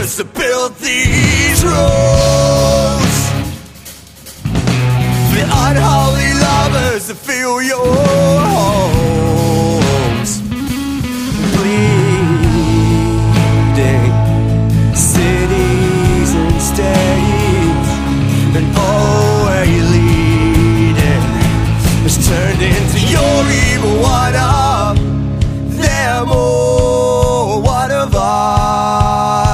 robbers that built these roads, the unholy lovers that fill your homes, bleeding cities and states and all